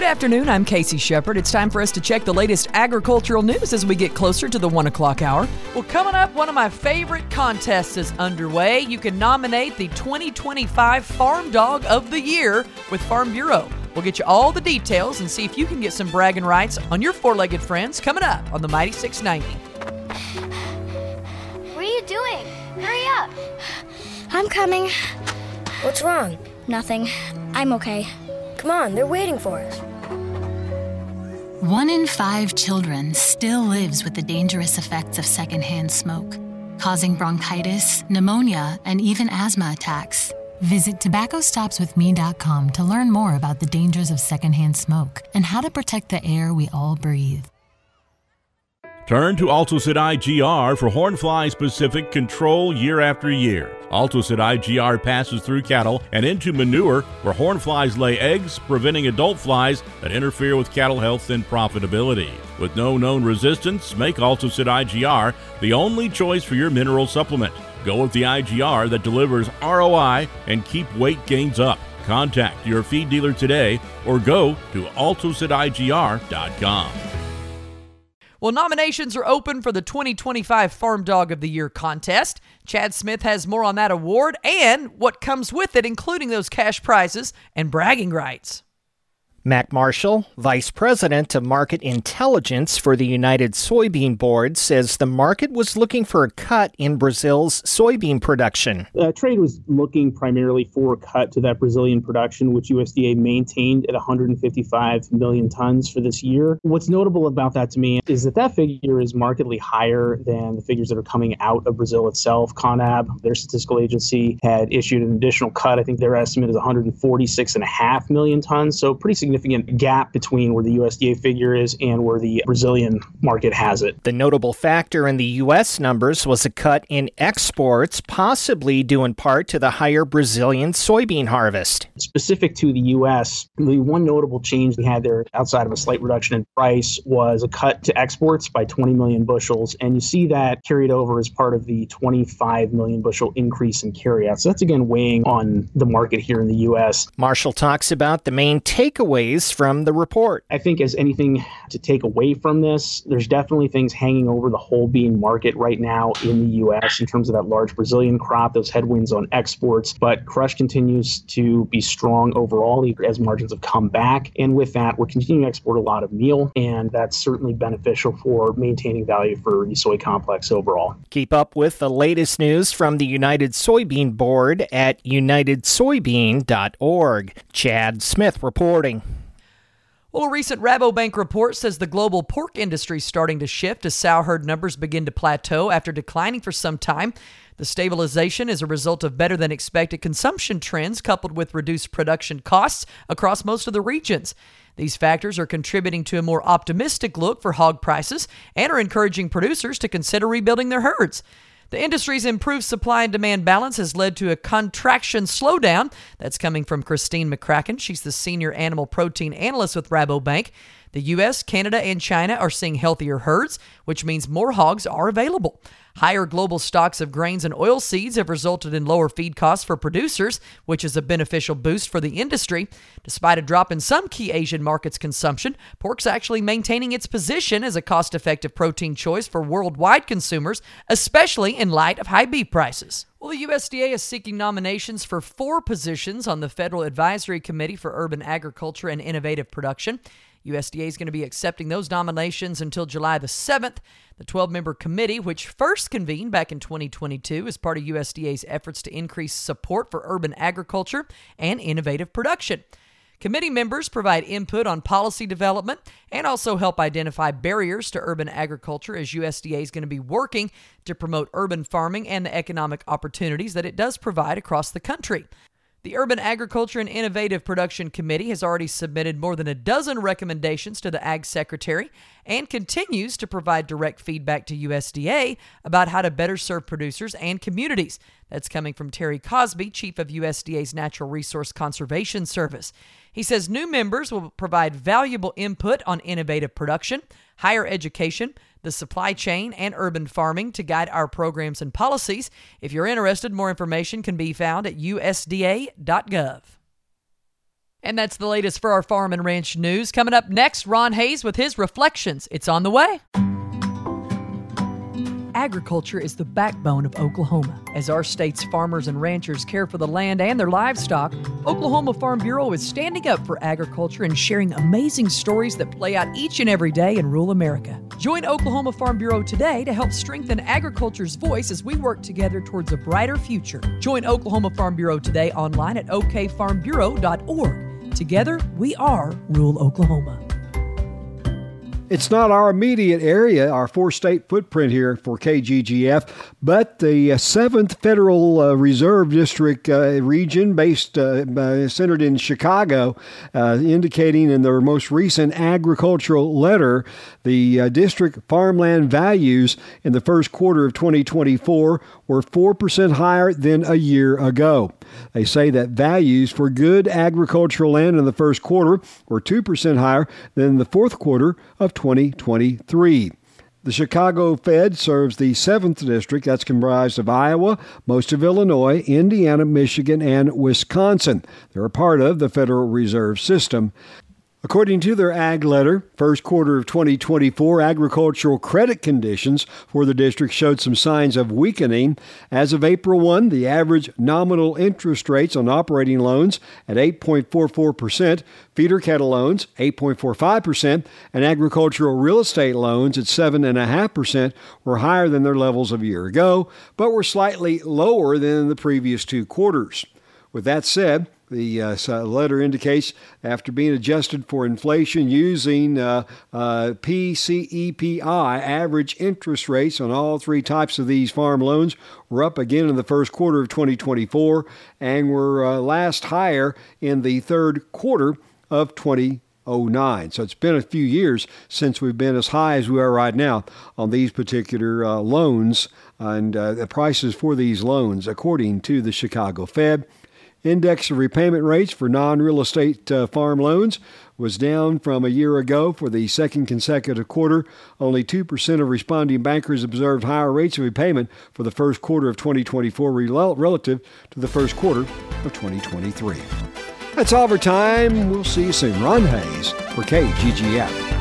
Good afternoon, I'm Casey Shepard. It's time for us to check the latest agricultural news as we get closer to the 1 o'clock hour. Well, coming up, one of my favorite contests is underway. You can nominate the 2025 Farm Dog of the Year with Farm Bureau. We'll get you all the details and see if you can get some bragging rights on your four-legged friends coming up on the Mighty 690. What are you doing? Hurry up. I'm coming. What's wrong? Nothing. I'm okay. Come on, they're waiting for us. 1 in 5 children still lives with the dangerous effects of secondhand smoke, causing bronchitis, pneumonia, and even asthma attacks. Visit tobaccostopswithme.com to learn more about the dangers of secondhand smoke and how to protect the air we all breathe. Turn to Altosid IGR for hornfly-specific control year after year. Altosid IGR passes through cattle and into manure where hornflies lay eggs, preventing adult flies that interfere with cattle health and profitability. With no known resistance, make Altosid IGR the only choice for your mineral supplement. Go with the IGR that delivers ROI and keep weight gains up. Contact your feed dealer today or go to AltosidigR.com. Well, nominations are open for the 2025 Farm Dog of the Year contest. Chad Smith has more on that award and what comes with it, including those cash prizes and bragging rights. Mac Marshall, Vice President of Market Intelligence for the United Soybean Board, says the market was looking for a cut in Brazil's soybean production. Trade was looking primarily for a cut to that Brazilian production, which USDA maintained at 155 million tons for this year. What's notable about that to me is that figure is markedly higher than the figures that are coming out of Brazil itself. CONAB, their statistical agency, had issued an additional cut. I think their estimate is 146.5 million tons, so pretty significant gap between where the USDA figure is and where the Brazilian market has it. The notable factor in the U.S. numbers was a cut in exports, possibly due in part to the higher Brazilian soybean harvest. Specific to the U.S., the one notable change we had there outside of a slight reduction in price was a cut to exports by 20 million bushels, and you see that carried over as part of the 25 million bushel increase in carryout. So that's again weighing on the market here in the U.S. Marshall talks about the main takeaways from the report. I think as anything to take away from this, there's definitely things hanging over the whole bean market right now in the U.S. in terms of that large Brazilian crop, those headwinds on exports, but crush continues to be strong overall as margins have come back. And with that, we're continuing to export a lot of meal, and that's certainly beneficial for maintaining value for the soy complex overall. Keep up with the latest news from the United Soybean Board at unitedsoybean.org. Chad Smith reporting. Well, a recent Rabobank report says the global pork industry is starting to shift as sow herd numbers begin to plateau after declining for some time. The stabilization is a result of better than expected consumption trends coupled with reduced production costs across most of the regions. These factors are contributing to a more optimistic look for hog prices and are encouraging producers to consider rebuilding their herds. The industry's improved supply and demand balance has led to a contraction slowdown. That's coming from Christine McCracken. She's the senior animal protein analyst with Rabobank. The U.S., Canada, and China are seeing healthier herds, which means more hogs are available. Higher global stocks of grains and oilseeds have resulted in lower feed costs for producers, which is a beneficial boost for the industry. Despite a drop in some key Asian markets' consumption, pork's actually maintaining its position as a cost-effective protein choice for worldwide consumers, especially in light of high beef prices. Well, the USDA is seeking nominations for 4 positions on the Federal Advisory Committee for Urban Agriculture and Innovative Production. USDA is going to be accepting those nominations until July the 7th. The 12-member committee, which first convened back in 2022 as part of USDA's efforts to increase support for urban agriculture and innovative production. Committee members provide input on policy development and also help identify barriers to urban agriculture as USDA is going to be working to promote urban farming and the economic opportunities that it does provide across the country. The Urban Agriculture and Innovative Production Committee has already submitted more than a dozen recommendations to the Ag Secretary and continues to provide direct feedback to USDA about how to better serve producers and communities. That's coming from Terry Cosby, Chief of USDA's Natural Resource Conservation Service. He says new members will provide valuable input on innovative production, higher education, the supply chain, and urban farming to guide our programs and policies. If you're interested, more information can be found at usda.gov. And that's the latest for our farm and ranch news. Coming up next, Ron Hayes with his Reflections. It's on the way. Agriculture is the backbone of Oklahoma. As our state's farmers and ranchers care for the land and their livestock, Oklahoma Farm Bureau is standing up for agriculture and sharing amazing stories that play out each and every day in rural America. Join Oklahoma Farm Bureau today to help strengthen agriculture's voice as we work together towards a brighter future. Join Oklahoma Farm Bureau today online at okfarmbureau.org. Together, we are rural Oklahoma. It's not our immediate area, our four-state footprint here for KGGF, but the 7th Federal Reserve District region centered in Chicago, indicating in their most recent agricultural letter, the district farmland values in the first quarter of 2024 were 4% higher than a year ago. They say that values for good agricultural land in the first quarter were 2% higher than the fourth quarter of 2023. The Chicago Fed serves the 7th District. That's comprised of Iowa, most of Illinois, Indiana, Michigan, and Wisconsin. They're a part of the Federal Reserve System. According to their ag letter, first quarter of 2024 agricultural credit conditions for the district showed some signs of weakening. As of April 1, the average nominal interest rates on operating loans at 8.44%, feeder cattle loans 8.45%, and agricultural real estate loans at 7.5% were higher than their levels of a year ago, but were slightly lower than the previous two quarters. With that said, the letter indicates after being adjusted for inflation using PCEPI, average interest rates on all three types of these farm loans were up again in the first quarter of 2024 and were last higher in the third quarter of 2009. So it's been a few years since we've been as high as we are right now on these particular loans and the prices for these loans, according to the Chicago Fed. Index of repayment rates for non-real estate farm loans was down from a year ago for the second consecutive quarter. Only 2% of responding bankers observed higher rates of repayment for the first quarter of 2024 relative to the first quarter of 2023. That's all for time. We'll see you soon. Ron Hayes for KGGF.